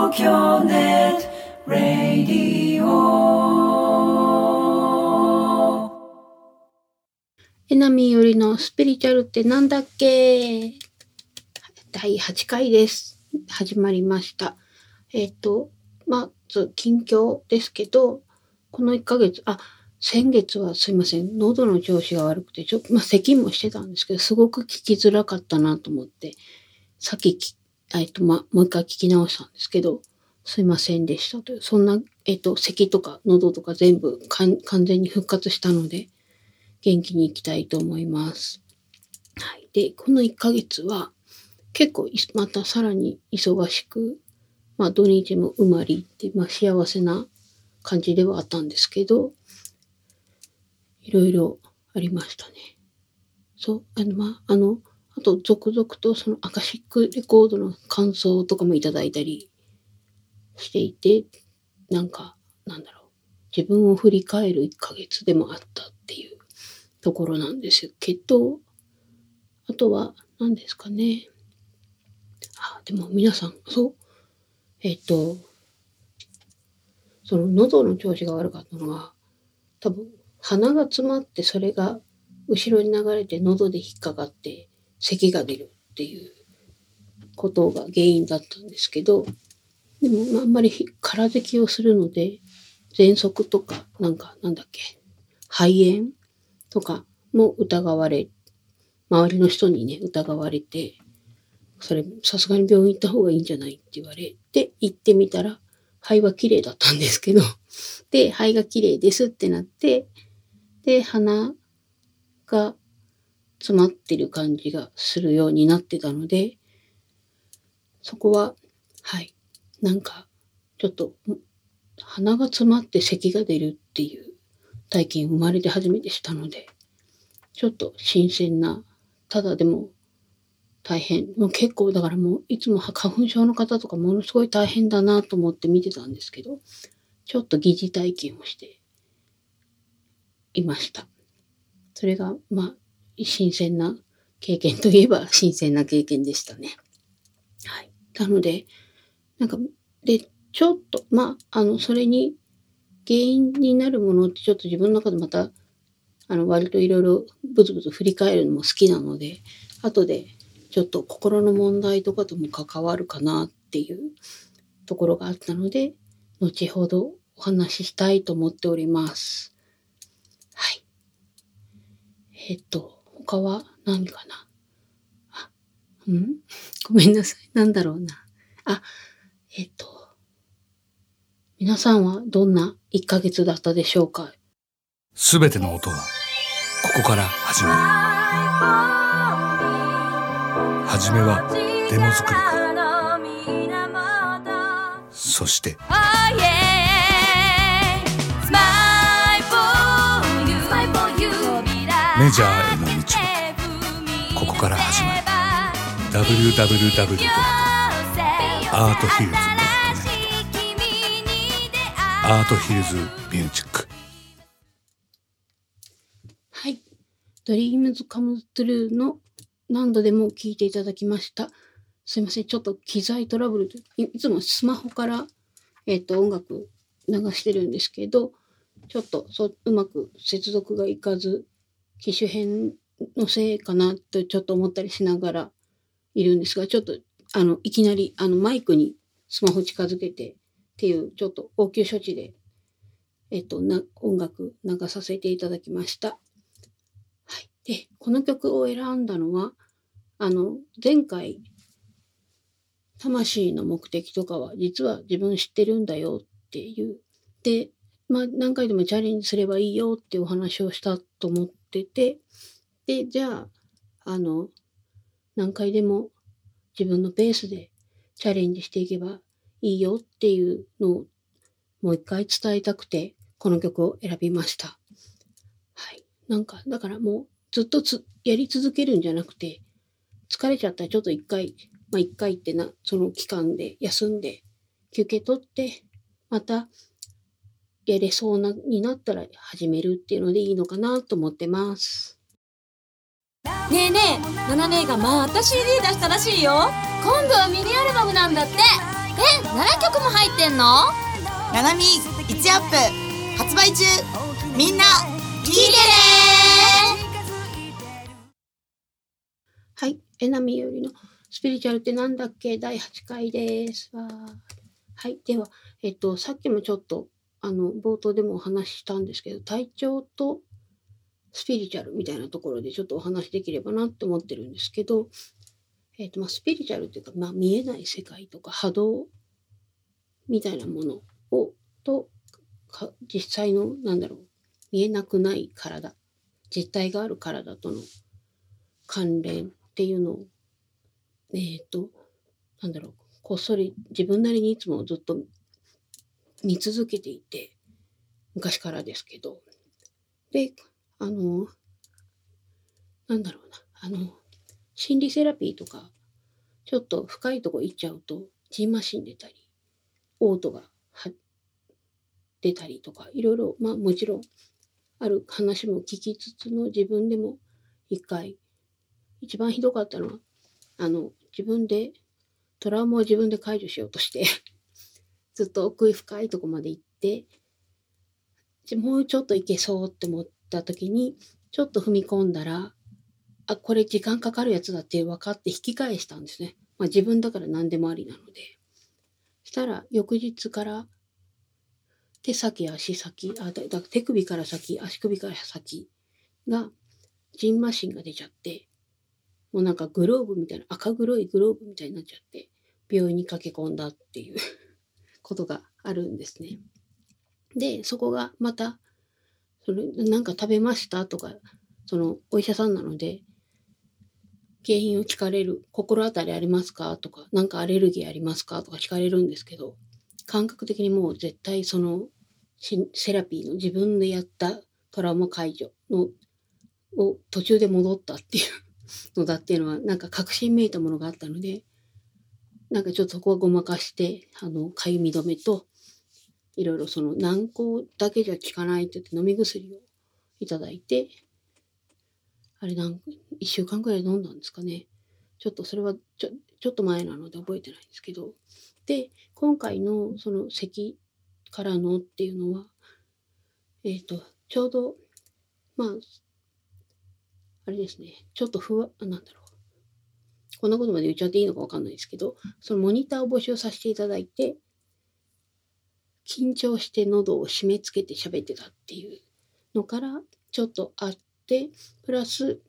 東京ネットラディオ。 えなみよりのスピリチュアルってなんだっけ？第8回です。始まりました。まず近況ですけど、この1ヶ月、先月はすいません、喉の調子が悪くて、咳もしてたんですけど、すごく聞きづらかったなと思って、さっきもう一回聞き直したんですけど、すいませんでしたという、そんな、咳とか喉とか全部完全に復活したので、元気に行きたいと思います。はい。で、この1ヶ月は、結構またさらに忙しく、土日も埋まりって、幸せな感じではあったんですけど、いろいろありましたね。そう、あと続々とそのアカシックレコードの感想とかもいただいたりしていて、自分を振り返る1ヶ月でもあったっていうところなんですけど、あとは何ですかね。でも皆さん、その喉の調子が悪かったのは、多分鼻が詰まってそれが後ろに流れて喉で引っかかって咳が出るっていうことが原因だったんですけど、でもあんまり空咳をするので、喘息とか肺炎とかも疑われ、周りの人にね疑われて、それさすがに病院行った方がいいんじゃないって言われて、行ってみたら肺は綺麗だったんですけど、で肺が綺麗ですってなって、で鼻が詰まってる感じがするようになってたので、そこはちょっと鼻が詰まって咳が出るっていう体験生まれて初めてしたので、ちょっと新鮮な、ただでも大変、もう結構だからもういつも花粉症の方とかものすごい大変だなと思って見てたんですけど、ちょっと疑似体験をしていました。それが新鮮な経験といえば新鮮な経験でしたね。はい。なのでちょっとそれに原因になるものってちょっと自分の中でまた割といろいろブツブツ振り返るのも好きなので、後でちょっと心の問題とかとも関わるかなっていうところがあったので、後ほどお話ししたいと思っております。はい。他は何かな。ごめんなさい。なんだろうな。皆さんはどんな1ヶ月だったでしょうか。 すべての音はここから始まる。はじめはデモ作りから、そしてメジャーへの道もここから始まる。www.arthils.net アートヒルズミュージック。 はい。Dreams Come True の何度でも聴いていただきました。すいません。ちょっと機材トラブルで、いつもスマホから、音楽流してるんですけど、ちょっとうまく接続がいかず、機種変のせいかなとちょっと思ったりしながらいるんですが、ちょっといきなりマイクにスマホ近づけてっていうちょっと応急処置で音楽流させていただきました。はい。で、この曲を選んだのは前回魂の目的とかは実は自分知ってるんだよっていう、で何回でもチャレンジすればいいよっていうお話をしたと思ってて、でじゃあ何回でも自分のペースでチャレンジしていけばいいよっていうのをもう一回伝えたくてこの曲を選びました。はい。だからもうずっとやり続けるんじゃなくて、疲れちゃったらちょっと一回ってその期間で休んで休憩取ってまたやれそうになったら始めるっていうのでいいのかなと思ってます。 ねえねえ、ナナ姉がまた CD 出したらしいよ。今度はミニアルバムなんだって。 7曲も入ってんの？ ななみ1アップ発売中。みんな聞いてね。 はい。えなみよりのスピリチュアルってなんだっけ第8回です。はい。では、さっきもちょっと、冒頭でもお話ししたんですけど、体調とスピリチュアルみたいなところでちょっとお話しできればなって思ってるんですけど、スピリチュアルっていうか、見えない世界とか波動みたいなものと実際の、見えなくない体、実体がある体との関連っていうのを、こっそり自分なりにいつもずっと見続けていて、昔からですけど、で、心理セラピーとか、ちょっと深いとこ行っちゃうと、ジンマシン出たり、オートが出たりとか、いろいろ、もちろん、ある話も聞きつつの自分でも一回、一番ひどかったのは、トラウマを自分で解除しようとして、ずっと奥深いとこまで行って、もうちょっといけそうって思った時に、ちょっと踏み込んだら、これ時間かかるやつだって分かって引き返したんですね。自分だから何でもありなので。したら、翌日から手先、足先、手首から先、足首から先が、ジンマシンが出ちゃって、もうグローブみたいな、赤黒いグローブみたいになっちゃって、病院に駆け込んだっていうことがあるんですね。で、そこがまた、食べましたとか、お医者さんなので、原因を聞かれる、心当たりありますかとか、アレルギーありますかとか聞かれるんですけど、感覚的にもう絶対セラピーの自分でやったトラウマ解除を途中で戻ったっていうのだっていうのは、確信めいたものがあったので、ちょっとそこはごまかして、かゆみ止めと、いろいろ軟膏だけじゃ効かないって言って飲み薬をいただいて、あれ1週間くらい飲んだんですかね。ちょっとそれはちょっと前なので覚えてないんですけど。で、今回の咳からのっていうのは、ちょうど、あれですね、ちょっとこんなことまで言っちゃっていいのかわかんないですけど、そのモニターを募集させていただいて、緊張して喉を締め付けて喋ってたっていうのからちょっとあって、プラス、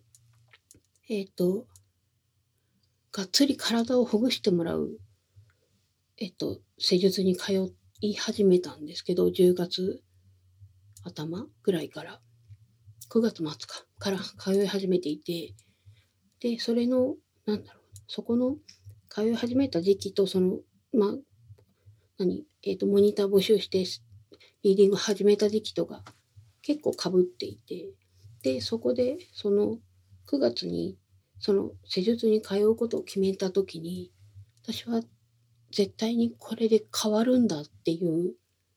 がっつり体をほぐしてもらう、施術に通い始めたんですけど、10月頭ぐらいから、9月末から通い始めていて、で、それの、そこの通い始めた時期と、モニター募集して、リーディング始めた時期とか結構被っていて、で、そこで、9月に、施術に通うことを決めたときに、私は絶対にこれで変わるんだっていう、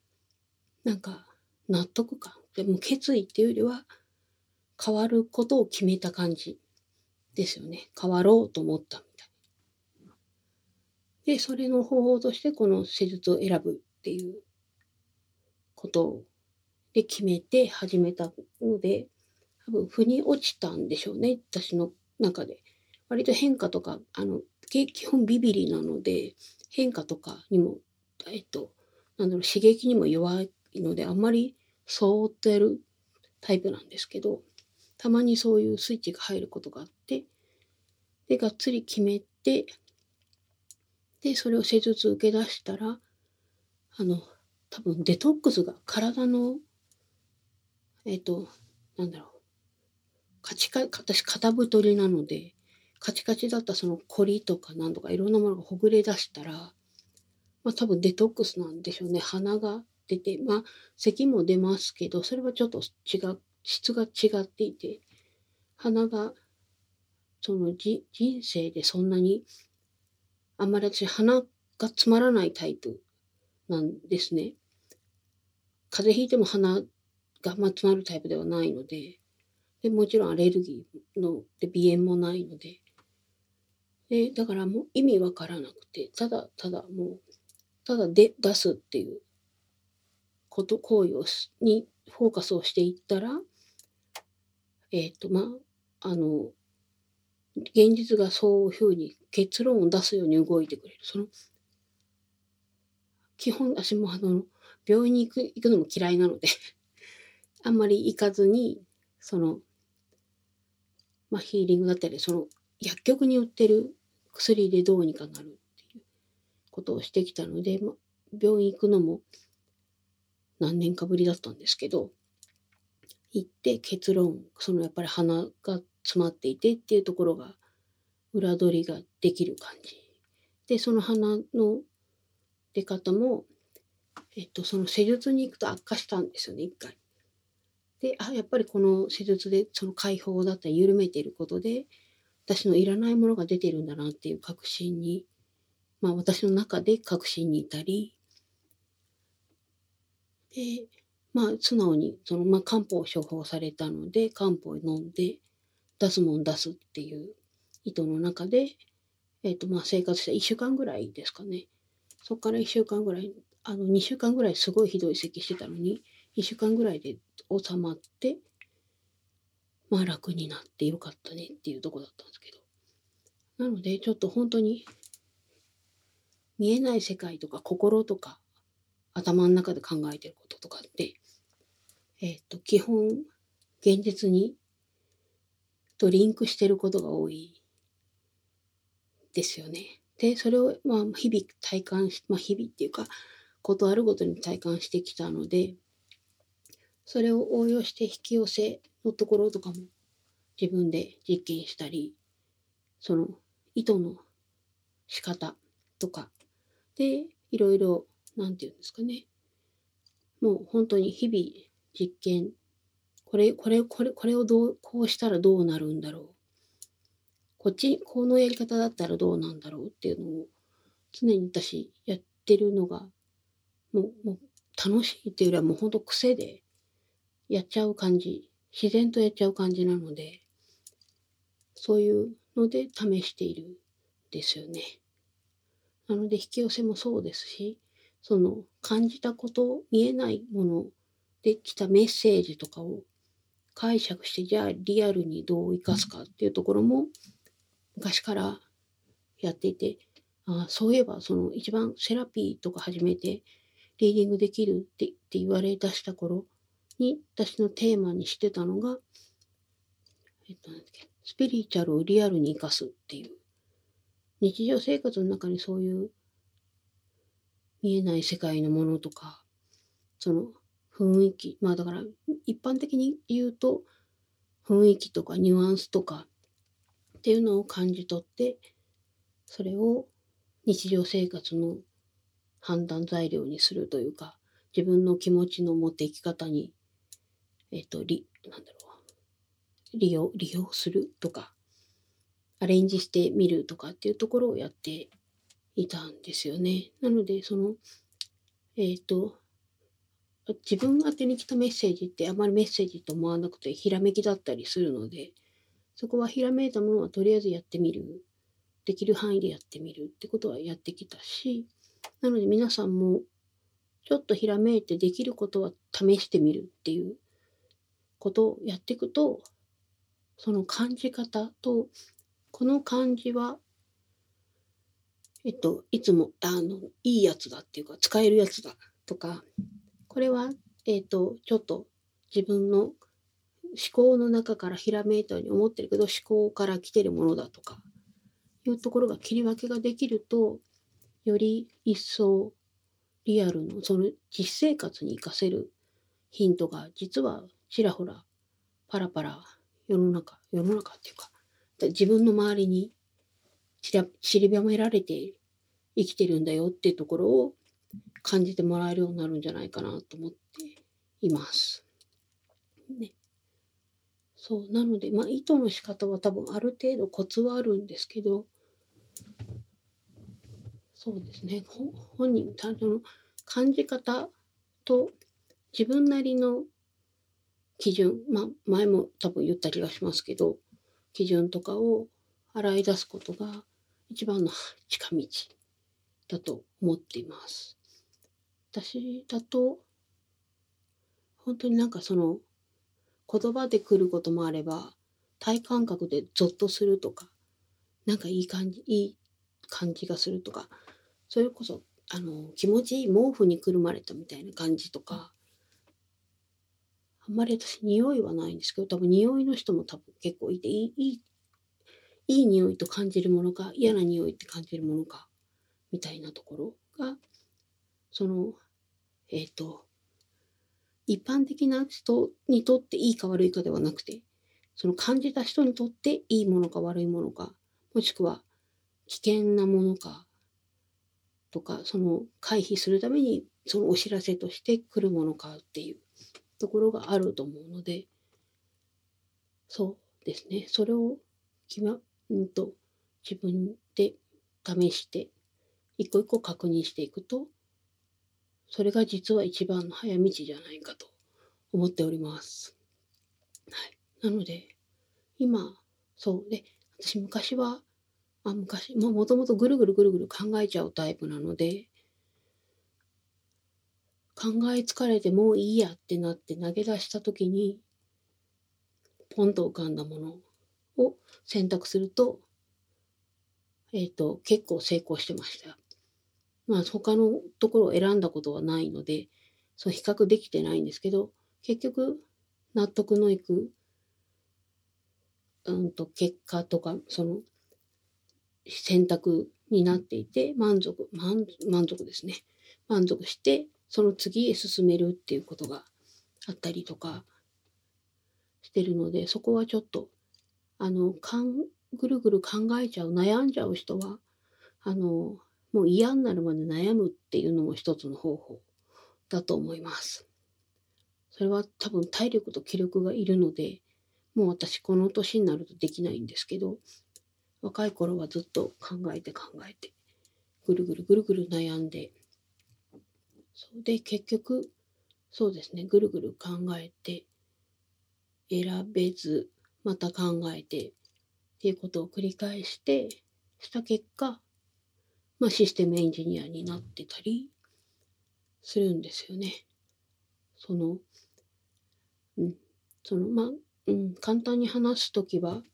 納得感。でも決意っていうよりは、変わることを決めた感じですよね。変わろうと思ったみたい。で、それの方法としてこの施術を選ぶっていうことで決めて始めたので、多分腑に落ちたんでしょうね。私の中で。割と変化とか、基本ビビリなので、変化とかにも、刺激にも弱いので、あんまりそーっとやるタイプなんですけど、たまにそういうスイッチが入ることがあって、で、がっつり決めて、で、それを施術受け出したら、多分デトックスが体の、私肩太りなので、カチカチだったコリとかなんとかいろんなものがほぐれ出したら、多分デトックスなんでしょうね。鼻が出て、咳も出ますけど、それはちょっと質が違っていて、鼻が、人生でそんなに、あんまり私鼻が詰まらないタイプなんですね。風邪ひいても鼻が詰まるタイプではないので、でもちろんアレルギーで鼻炎もないので、だからもう意味わからなくて、ただもうただで出すっていう行為にフォーカスをしていったら、現実がそういうふうに結論を出すように動いてくれる。基本私も病院に行くのも嫌いなのであんまり行かずに、ヒーリングだったり、薬局に売ってる薬でどうにかなるっていうことをしてきたので、病院行くのも何年かぶりだったんですけど、行って結論、やっぱり鼻が詰まっていてっていうところが裏取りができる感じで、その鼻の出方も、その施術に行くと悪化したんですよね、一回。で、やっぱりこの施術でその解放だったり緩めていることで、私のいらないものが出てるんだなっていう確信に、私の中で確信に至り、で、素直に漢方を処方されたので、漢方を飲んで、出すもん出すっていう意図の中で、生活した1週間ぐらいですかね。そこから1週間ぐらい、2週間ぐらいすごいひどい咳してたのに、1週間ぐらいで収まって、楽になってよかったねっていうとこだったんですけど。なので、ちょっと本当に、見えない世界とか心とか、頭の中で考えてることとかって、基本、現実に、とリンクしてることが多いですよね。で、それを、日々体感し、日々っていうか、ことあるごとに体感してきたので、それを応用して引き寄せのところとかも自分で実験したり、その意図の仕方とかでいろいろ、なんていうんですかね。もう本当に日々実験、これをこうしたらどうなるんだろう。このやり方だったらどうなんだろうっていうのを常に私やってるのが、もう楽しいっていうよりはもう本当癖でやっちゃう感じ、自然とやっちゃう感じなので、そういうので試しているんですよね。なので引き寄せもそうですし、感じたこと、見えないもので来たメッセージとかを解釈して、じゃあリアルにどう生かすかっていうところも昔からやっていて、そういえば一番セラピーとか始めてリーディングできるって言われ出した頃に私のテーマにしてたのが、スピリチュアルをリアルに生かすっていう、日常生活の中にそういう見えない世界のものとか、雰囲気、だから一般的に言うと雰囲気とかニュアンスとかっていうのを感じ取って、それを日常生活の判断材料にするというか、自分の気持ちの持っていき方に、利用するとか、アレンジしてみるとかっていうところをやっていたんですよね。なので、自分宛てに来たメッセージってあまりメッセージと思わなくてひらめきだったりするので、そこはひらめいたものはとりあえずやってみる。できる範囲でやってみるってことはやってきたし、なので皆さんもちょっとひらめいてできることは試してみるっていうことをやっていくと、その感じ方と、この感じは、いつも、いいやつだっていうか、使えるやつだとか、これは、ちょっと自分の思考の中からひらめいたように思ってるけど、思考から来てるものだとか、いうところが切り分けができると、より一層リアルの、実生活に活かせるヒントが、実はちらほら、パラパラ、世の中っていうか、自分の周りに散りばめられて生きてるんだよっていうところを感じてもらえるようになるんじゃないかなと思っています。ね。そう。なので、意図の仕方は多分ある程度コツはあるんですけど、そうですね。本人、感じ方と自分なりの基準、前も多分言った気がしますけど、基準とかを洗い出すことが一番の近道だと思っています。私だと本当になんかその言葉で来ることもあれば、体感覚でゾッとするとか、なんかいい感じがするとか、それこそ気持ちいい毛布にくるまれたみたいな感じとか、あんまり私匂いはないんですけど、多分匂いの人も多分結構いて、いい匂いと感じるものか、嫌な匂いって感じるものか、みたいなところが、その、一般的な人にとっていいか悪いかではなくて、その感じた人にとっていいものか悪いものか、もしくは危険なものかとか、その回避するためにそのお知らせとして来るものかっていうところがあると思うので、そうですね。それを自分で試して一個一個確認していくと、それが実は一番の早道じゃないかと思っております。はい。なので、今、そう。で、私昔は、もともとぐるぐる考えちゃうタイプなので、考え疲れてもういいやってなって投げ出した時に、ポンと浮かんだものを選択すると、結構成功してました。他のところを選んだことはないので、比較できてないんですけど、結局、納得のいく、結果とか、その、選択になっていて、満足ですね。満足して、その次へ進めるっていうことがあったりとかしてるので、そこはちょっと、ぐるぐる考えちゃう、悩んじゃう人は、もう嫌になるまで悩むっていうのも一つの方法だと思います。それは多分体力と気力がいるので、もう私この年になるとできないんですけど、若い頃はずっと考えて、ぐるぐる悩んで、で、結局、そうですね、ぐるぐる考えて、選べず、また考えて、っていうことを繰り返した結果、システムエンジニアになってたりするんですよね。簡単に話すときは、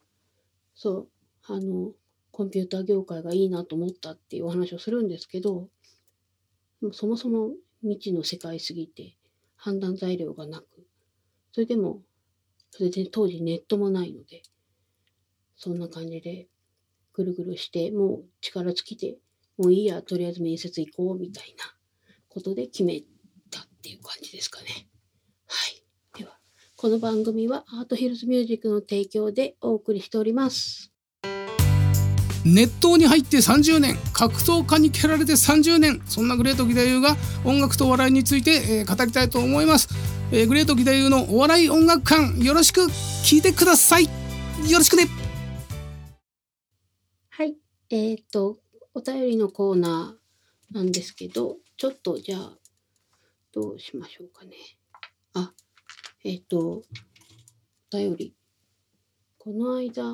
コンピューター業界がいいなと思ったっていうお話をするんですけど、そもそも未知の世界すぎて判断材料がなく、それで当時ネットもないので、そんな感じでぐるぐるして、もう力尽きて、もういいや、とりあえず面接行こうみたいなことで決めたっていう感じですかね。はい。では、この番組はアートヒルズミュージックの提供でお送りしております。 熱湯に入って30年、格闘家に蹴られて30年、そんなグレート義太夫が音楽とお笑いについて、語りたいと思います。グレート義太夫のお笑い音楽館、よろしく聞いてください。よろしくね。 はい。お便りのコーナーなんですけど、ちょっとじゃあ、どうしましょうかね。お便り。この間、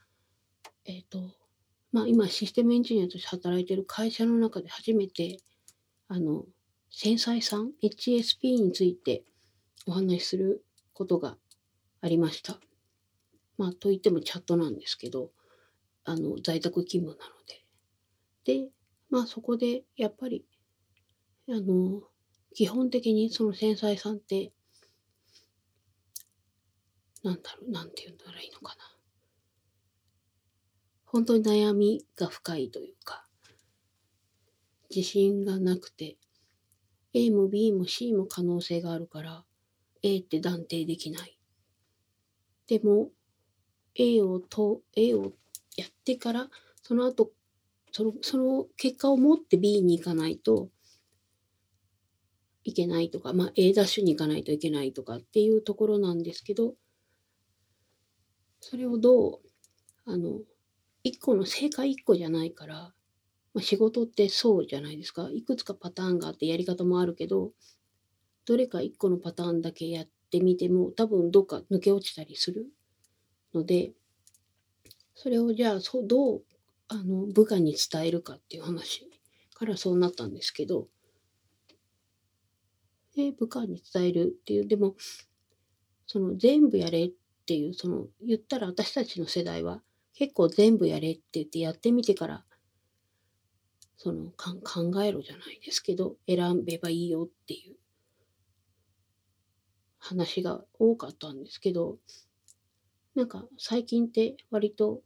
今システムエンジニアとして働いている会社の中で初めて、繊細さん、HSP についてお話しすることがありました。といってもチャットなんですけど、在宅勤務なので。で、そこでやっぱり、基本的にその繊細さんって、なんて言ったらいいのかな。本当に悩みが深いというか、自信がなくて、A も B も C も可能性があるから、A って断定できない。でも、A をやってから、その後、その結果を持って B に行かないといけないとか、A ダッシュに行かないといけないとかっていうところなんですけど、それを正解1個じゃないから、仕事ってそうじゃないですか。いくつかパターンがあってやり方もあるけど、どれか1個のパターンだけやってみても、多分どっか抜け落ちたりするので、それをじゃあどう部下に伝えるかっていう話からそうなったんですけど、で、部下に伝えるっていう、でも、その全部やれっていう、その言ったら私たちの世代は結構全部やれって言ってやってみてから、その考えろじゃないですけど、選べばいいよっていう話が多かったんですけど、なんか最近って割と、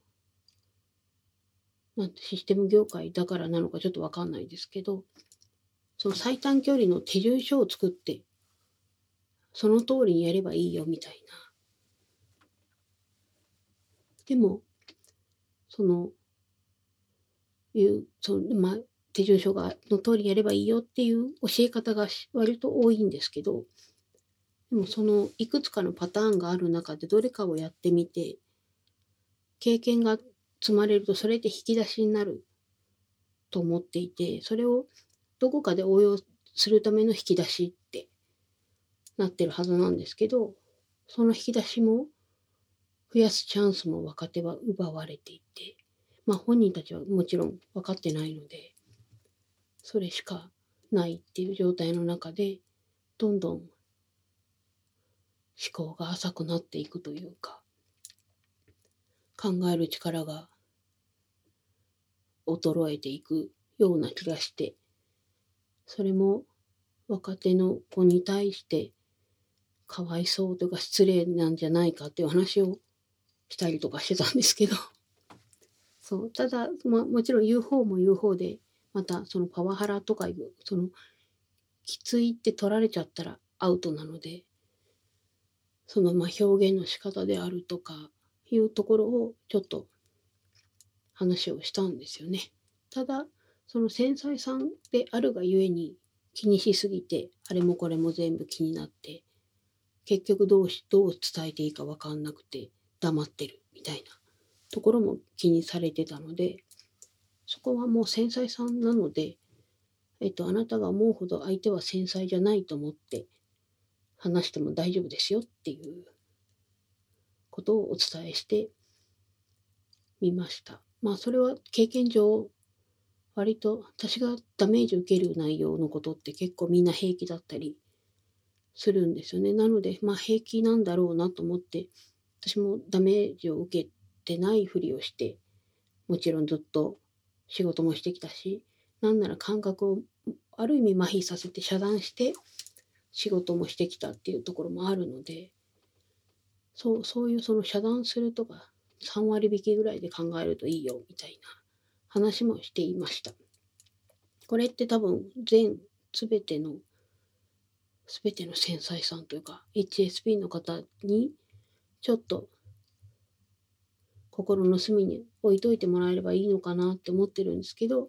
なんてシステム業界だからなのかちょっとわかんないですけど、その最短距離の手順書を作って、その通りにやればいいよみたいな。でも、その手順書の通りにやればいいよっていう教え方が割と多いんですけど、でもそのいくつかのパターンがある中でどれかをやってみて、経験が積まれるとそれって引き出しになると思っていて、それをどこかで応用するための引き出しってなってるはずなんですけど、その引き出しも増やすチャンスも若手は奪われていて、本人たちはもちろん分かってないので、それしかないっていう状態の中で、どんどん思考が浅くなっていくというか、考える力が衰えていくような気がして、それも若手の子に対してかわいそうというか失礼なんじゃないかっていう話をしたりとかしてたんですけど、そう、ただ、もちろん言う方も言う方で、またそのパワハラとかいう、そのきついって取られちゃったらアウトなので、その表現の仕方であるとかいうところをちょっと話をしたんですよね。ただ、その繊細さんであるがゆえに気にしすぎて、あれもこれも全部気になって、結局どう伝えていいか分かんなくて黙ってるみたいなところも気にされてたので、そこはもう繊細さんなので、あなたが思うほど相手は繊細じゃないと思って話しても大丈夫ですよっていうことをお伝えしてみました。それは経験上、割と私がダメージを受ける内容のことって結構みんな平気だったりするんですよね。なので、平気なんだろうなと思って、私もダメージを受けてないふりをして、もちろんずっと仕事もしてきたし、なんなら感覚をある意味麻痺させて遮断して仕事もしてきたっていうところもあるので、そういうその遮断するとか3割引きぐらいで考えるといいよみたいな話もしていました。これって多分すべての繊細さんというか HSP の方にちょっと心の隅に置いといてもらえればいいのかなって思ってるんですけど、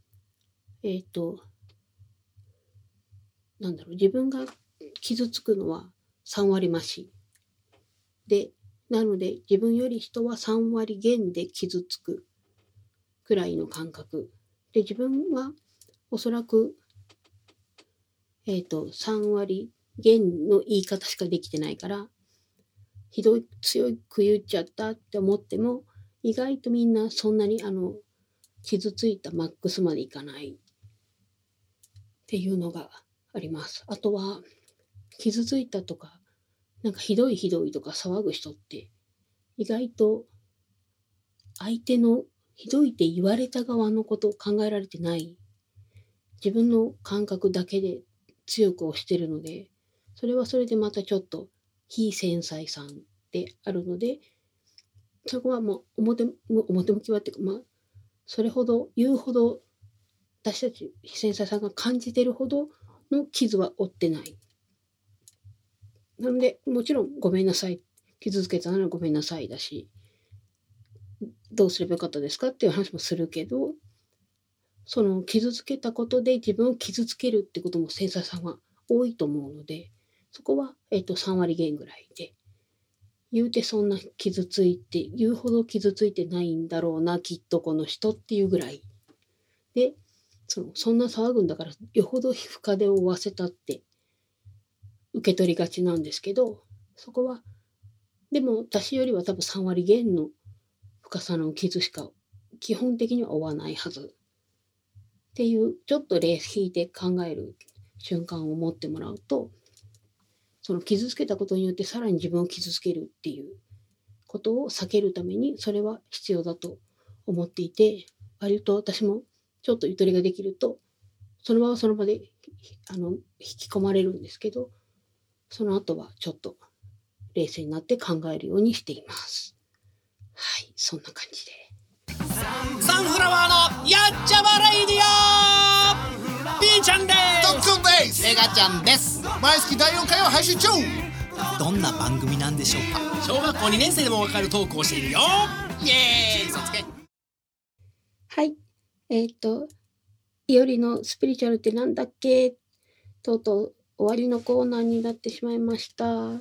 自分が傷つくのは3割増しで、なので自分より人は3割減で傷つくくらいの感覚で、自分はおそらく3割減の言い方しかできてないから、強く言っちゃったって思っても、意外とみんなそんなに傷ついたマックスまでいかないっていうのがあります。あとは、傷ついたとか、ひどいとか騒ぐ人って、意外と相手のひどいって言われた側のことを考えられてない。自分の感覚だけで強く押してるので、それはそれでまたちょっと非繊細さんであるので、そこはもう表向きはっていうか、それほど言うほど私たち非繊細さんが感じてるほどの傷は負ってない。なので、もちろんごめんなさい。傷つけたならごめんなさいだし、どうすればよかったですかっていう話もするけど、その傷つけたことで自分を傷つけるってことも繊細さんは多いと思うので、そこは、3割減ぐらいで、言うてそんな言うほど傷ついてないんだろうな、きっとこの人っていうぐらいで、そんな騒ぐんだからよほど深手を負わせたって受け取りがちなんですけど、そこはでも私よりは多分3割減の深さの傷しか基本的には負わないはずっっていうちょっと冷引いて考える瞬間を持ってもらうと、その傷つけたことによってさらに自分を傷つけるっていうことを避けるためにそれは必要だと思っていて、割と私もちょっとゆとりができるとその場はその場で引き込まれるんですけど、その後はちょっと冷静になって考えるようにしています。はい、そんな感じで。 サンフラワーのやっちゃまレイディオ、ピーちゃんです。 特訓です。 レガちゃんです。 毎月第4回を配信中。 どんな番組なんでしょうか。小学校2年生でもわかるトークをしているよ。イエーイ、そつけ。 はい、いおりのスピリチュアルってなんだっけ、とうとう終わりのコーナーになってしまいました。はい、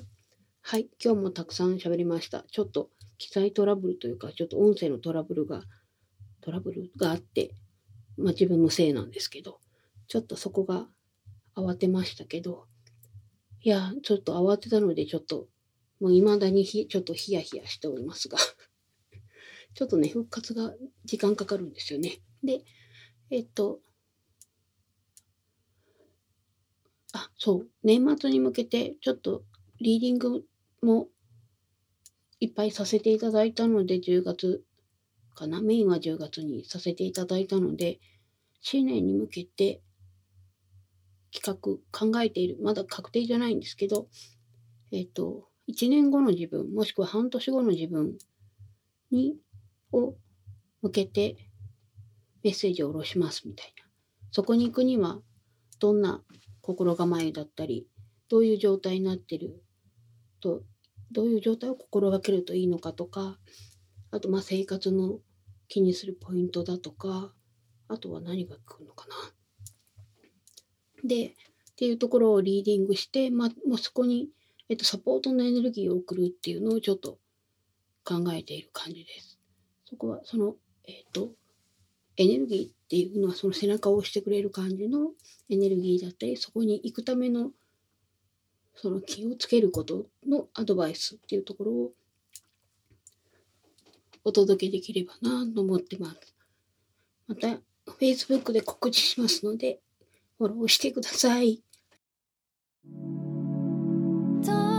今日もたくさん喋りました。ちょっと機材トラブルというか、ちょっと音声のトラブルがあって、自分のせいなんですけど、ちょっとそこが慌てましたけど、いや、ちょっと慌てたので、ちょっともう未だにちょっとヒヤヒヤしておりますが、ちょっとね、復活が時間かかるんですよね。で、そう、年末に向けてちょっとリーディングもいっぱいさせていただいたので、10月かな、メインは10月にさせていただいたので、新年に向けて企画考えている、まだ確定じゃないんですけど、1年後の自分、もしくは半年後の自分を向けてメッセージを下ろしますみたいな。そこに行くにはどんな心構えだったり、どういう状態になってると、どういう状態を心がけるといいのかとか、あと生活の気にするポイントだとか、あとは何が来るのかな。で、っていうところをリーディングして、もうそこに、サポートのエネルギーを送るっていうのをちょっと考えている感じです。そこはその、エネルギーっていうのはその背中を押してくれる感じのエネルギーだったり、そこに行くためのその気をつけることのアドバイスっていうところをお届けできればなと思ってます。また Facebook で告知しますのでフォローしてください。